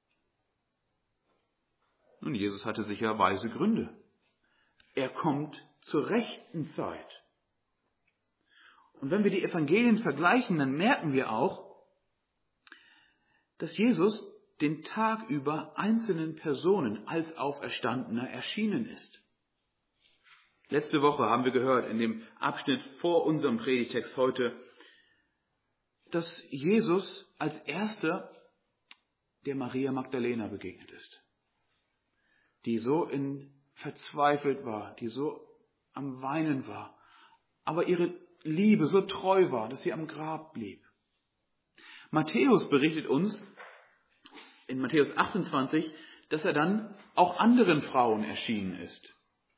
Nun, Jesus hatte sicher weise Gründe. Er kommt zur rechten Zeit. Und wenn wir die Evangelien vergleichen, dann merken wir auch, dass Jesus den Tag über einzelnen Personen als Auferstandener erschienen ist. Letzte Woche haben wir gehört, in dem Abschnitt vor unserem Predigtext heute, dass Jesus als erster der Maria Magdalena begegnet ist, die so verzweifelt war, die so am Weinen war, aber ihre Liebe so treu war, dass sie am Grab blieb. Matthäus berichtet uns in Matthäus 28, dass er dann auch anderen Frauen erschienen ist.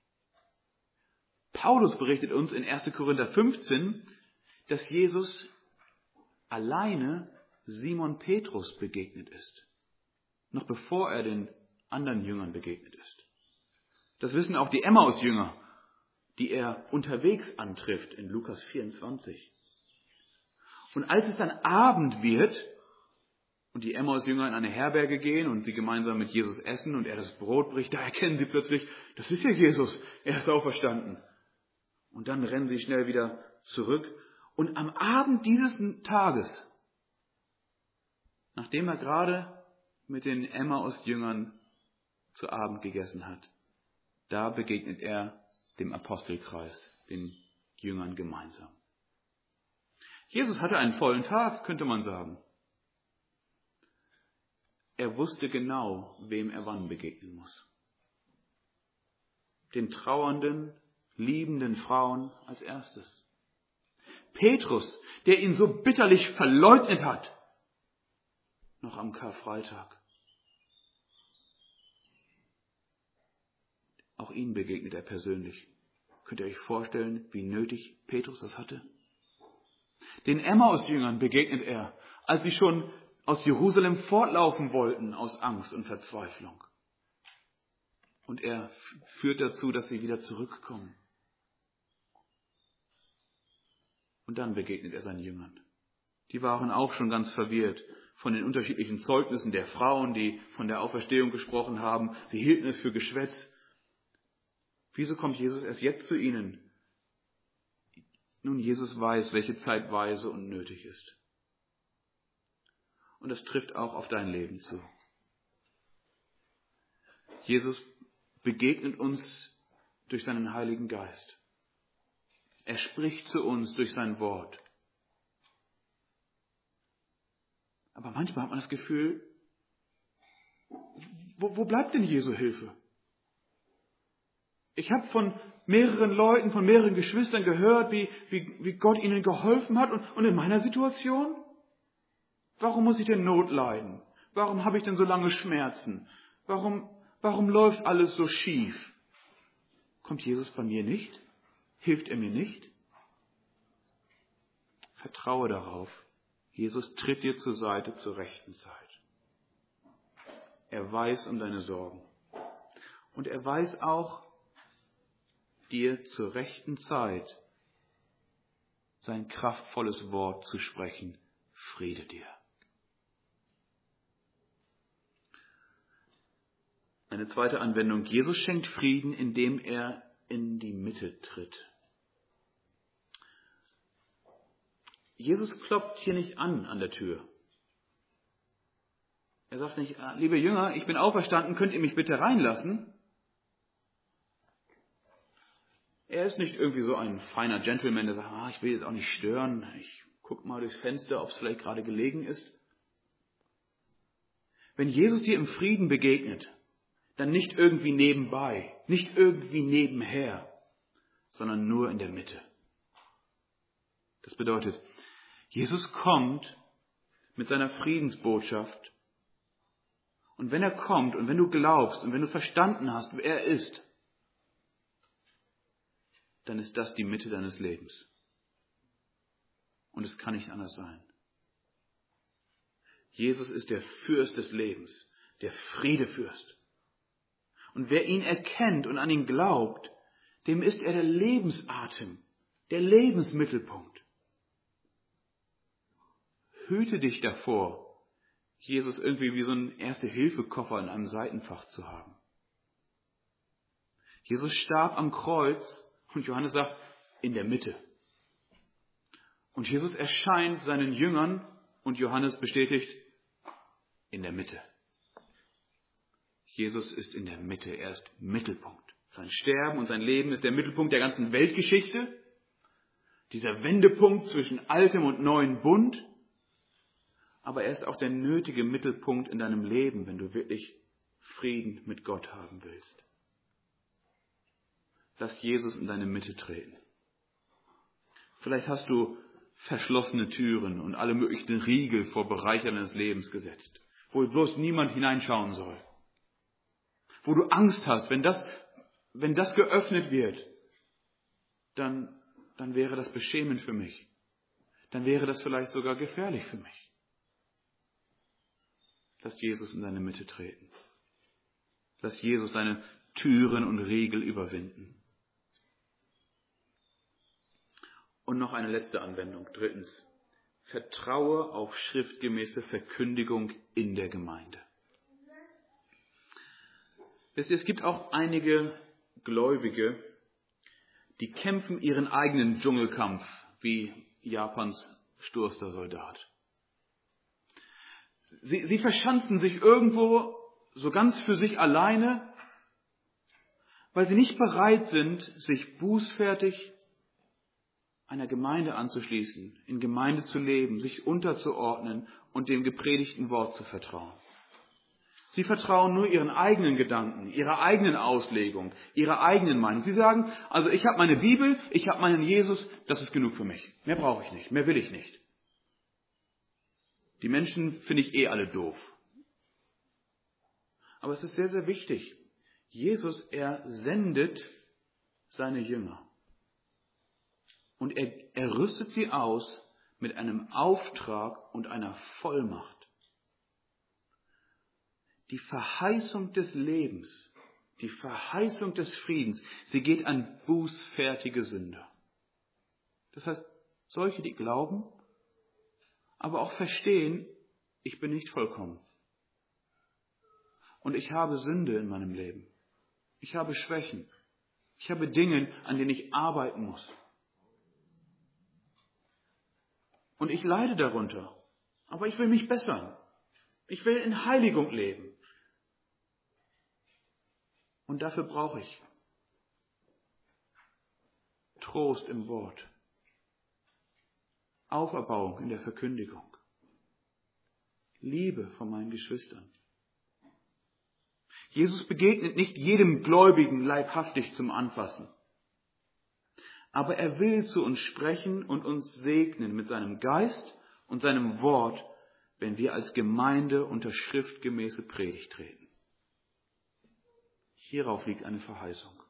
Paulus berichtet uns in 1. Korinther 15, dass Jesus alleine Simon Petrus begegnet ist, noch bevor er den anderen Jüngern begegnet ist. Das wissen auch die Emmaus-Jünger, die er unterwegs antrifft in Lukas 24. Und als es dann Abend wird und die Emmaus-Jünger in eine Herberge gehen und sie gemeinsam mit Jesus essen und er das Brot bricht, da erkennen sie plötzlich, das ist ja Jesus, er ist auferstanden. Und dann rennen sie schnell wieder zurück. Und am Abend dieses Tages, nachdem er gerade mit den Emmaus-Jüngern zu Abend gegessen hat, da begegnet er dem Apostelkreis, den Jüngern gemeinsam. Jesus hatte einen vollen Tag, könnte man sagen. Er wusste genau, wem er wann begegnen muss. Den trauernden, liebenden Frauen als erstes. Petrus, der ihn so bitterlich verleugnet hat, noch am Karfreitag. Auch ihn begegnet er persönlich. Könnt ihr euch vorstellen, wie nötig Petrus das hatte? Den Emmaus-Jüngern begegnet er, als sie schon aus Jerusalem fortlaufen wollten aus Angst und Verzweiflung. Und er führt dazu, dass sie wieder zurückkommen. Und dann begegnet er seinen Jüngern. Die waren auch schon ganz verwirrt von den unterschiedlichen Zeugnissen der Frauen, die von der Auferstehung gesprochen haben. Sie hielten es für Geschwätz. Wieso kommt Jesus erst jetzt zu ihnen? Nun, Jesus weiß, welche Zeit weise und nötig ist. Und das trifft auch auf dein Leben zu. Jesus begegnet uns durch seinen Heiligen Geist. Er spricht zu uns durch sein Wort. Aber manchmal hat man das Gefühl, wo bleibt denn Jesu Hilfe? Ich habe von mehreren Leuten, von mehreren Geschwistern gehört, wie Gott ihnen geholfen hat. Und in meiner Situation? Warum muss ich denn Not leiden? Warum habe ich denn so lange Schmerzen? Warum läuft alles so schief? Kommt Jesus bei mir nicht? Hilft er mir nicht? Vertraue darauf. Jesus tritt dir zur Seite zur rechten Zeit. Er weiß um deine Sorgen. Und er weiß auch, dir zur rechten Zeit sein kraftvolles Wort zu sprechen. Friede dir. Eine zweite Anwendung. Jesus schenkt Frieden, indem er in die Mitte tritt. Jesus klopft hier nicht an der Tür. Er sagt nicht, liebe Jünger, ich bin auferstanden, könnt ihr mich bitte reinlassen? Er ist nicht irgendwie so ein feiner Gentleman, der sagt, ich will jetzt auch nicht stören, ich gucke mal durchs Fenster, ob es vielleicht gerade gelegen ist. Wenn Jesus dir im Frieden begegnet, dann nicht irgendwie nebenbei, nicht irgendwie nebenher, sondern nur in der Mitte. Das bedeutet, Jesus kommt mit seiner Friedensbotschaft. Und wenn er kommt und wenn du glaubst und wenn du verstanden hast, wer er ist, dann ist das die Mitte deines Lebens. Und es kann nicht anders sein. Jesus ist der Fürst des Lebens, der Friedefürst. Und wer ihn erkennt und an ihn glaubt, dem ist er der Lebensatem, der Lebensmittelpunkt. Hüte dich davor, Jesus irgendwie wie so einen Erste-Hilfe-Koffer in einem Seitenfach zu haben. Jesus starb am Kreuz und Johannes sagt, in der Mitte. Und Jesus erscheint seinen Jüngern und Johannes bestätigt, in der Mitte. Jesus ist in der Mitte, er ist Mittelpunkt. Sein Sterben und sein Leben ist der Mittelpunkt der ganzen Weltgeschichte. Dieser Wendepunkt zwischen altem und neuem Bund. Aber er ist auch der nötige Mittelpunkt in deinem Leben, wenn du wirklich Frieden mit Gott haben willst. Lass Jesus in deine Mitte treten. Vielleicht hast du verschlossene Türen und alle möglichen Riegel vor Bereiche deines Lebens gesetzt, wo bloß niemand hineinschauen soll. Wo du Angst hast, wenn das geöffnet wird, dann wäre das beschämend für mich. Dann wäre das vielleicht sogar gefährlich für mich. Lass Jesus in deine Mitte treten. Lass Jesus deine Türen und Riegel überwinden. Und noch eine letzte Anwendung. 3. Vertraue auf schriftgemäße Verkündigung in der Gemeinde. Wisst ihr, es gibt auch einige Gläubige, die kämpfen ihren eigenen Dschungelkampf, wie Japans sturster Soldat. Sie verschanzen sich irgendwo so ganz für sich alleine, weil sie nicht bereit sind, sich bußfertig einer Gemeinde anzuschließen, in Gemeinde zu leben, sich unterzuordnen und dem gepredigten Wort zu vertrauen. Sie vertrauen nur ihren eigenen Gedanken, ihrer eigenen Auslegung, ihrer eigenen Meinung. Sie sagen, also ich habe meine Bibel, ich habe meinen Jesus, das ist genug für mich. Mehr brauche ich nicht, mehr will ich nicht. Die Menschen finde ich alle doof. Aber es ist sehr, sehr wichtig. Jesus, er sendet seine Jünger. Und er rüstet sie aus mit einem Auftrag und einer Vollmacht. Die Verheißung des Lebens, die Verheißung des Friedens, sie geht an bußfertige Sünder. Das heißt, solche, die glauben, aber auch verstehen, ich bin nicht vollkommen. Und ich habe Sünde in meinem Leben. Ich habe Schwächen. Ich habe Dinge, an denen ich arbeiten muss. Und ich leide darunter. Aber ich will mich bessern. Ich will in Heiligung leben. Und dafür brauche ich Trost im Wort. Auferbauung in der Verkündigung. Liebe von meinen Geschwistern. Jesus begegnet nicht jedem Gläubigen leibhaftig zum Anfassen. Aber er will zu uns sprechen und uns segnen mit seinem Geist und seinem Wort, wenn wir als Gemeinde unter schriftgemäße Predigt treten. Hierauf liegt eine Verheißung.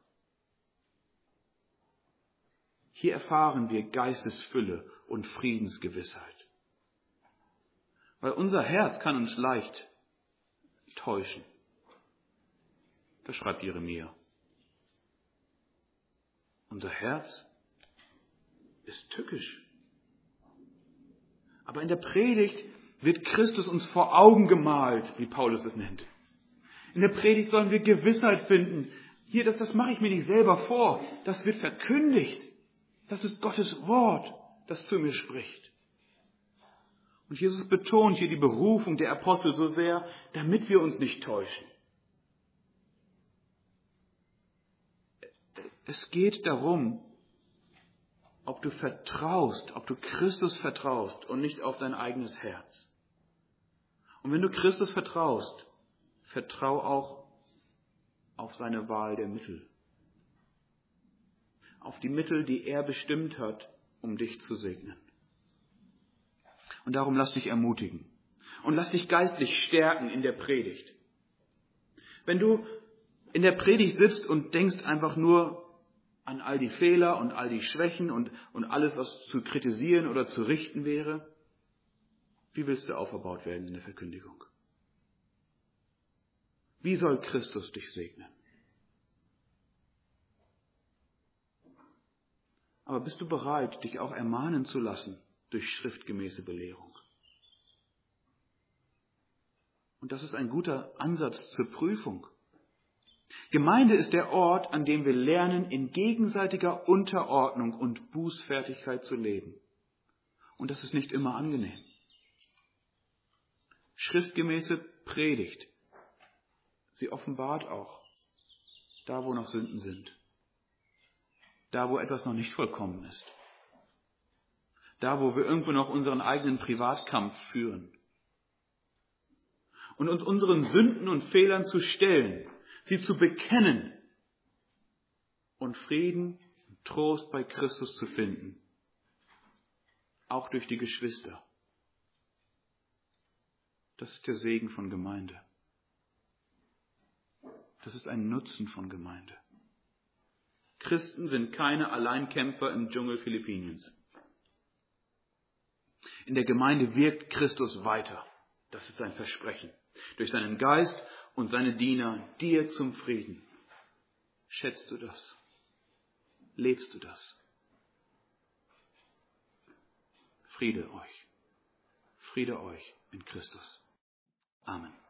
Hier erfahren wir Geistesfülle und Friedensgewissheit. Weil unser Herz kann uns leicht täuschen. Das schreibt Jeremia. Unser Herz ist tückisch. Aber in der Predigt wird Christus uns vor Augen gemalt, wie Paulus es nennt. In der Predigt sollen wir Gewissheit finden. Hier, das mache ich mir nicht selber vor. Das wird verkündigt. Das ist Gottes Wort, das zu mir spricht. Und Jesus betont hier die Berufung der Apostel so sehr, damit wir uns nicht täuschen. Es geht darum, ob du vertraust, ob du Christus vertraust und nicht auf dein eigenes Herz. Und wenn du Christus vertraust, vertrau auch auf seine Wahl der Mittel. Auf die Mittel, die er bestimmt hat, um dich zu segnen. Und darum lass dich ermutigen. Und lass dich geistlich stärken in der Predigt. Wenn du in der Predigt sitzt und denkst einfach nur an all die Fehler und all die Schwächen und alles, was zu kritisieren oder zu richten wäre, wie willst du auferbaut werden in der Verkündigung? Wie soll Christus dich segnen? Aber bist du bereit, dich auch ermahnen zu lassen durch schriftgemäße Belehrung? Und das ist ein guter Ansatz zur Prüfung. Gemeinde ist der Ort, an dem wir lernen, in gegenseitiger Unterordnung und Bußfertigkeit zu leben. Und das ist nicht immer angenehm. Schriftgemäße Predigt, sie offenbart auch, da wo noch Sünden sind. Da wo etwas noch nicht vollkommen ist. Da wo wir irgendwo noch unseren eigenen Privatkampf führen. Und uns unseren Sünden und Fehlern zu stellen, sie zu bekennen und Frieden und Trost bei Christus zu finden. Auch durch die Geschwister. Das ist der Segen von Gemeinde. Das ist ein Nutzen von Gemeinde. Christen sind keine Alleinkämpfer im Dschungel Philippiniens. In der Gemeinde wirkt Christus weiter. Das ist sein Versprechen. Durch seinen Geist und seine Diener dir zum Frieden. Schätzt du das? Lebst du das? Friede euch in Christus. Amen.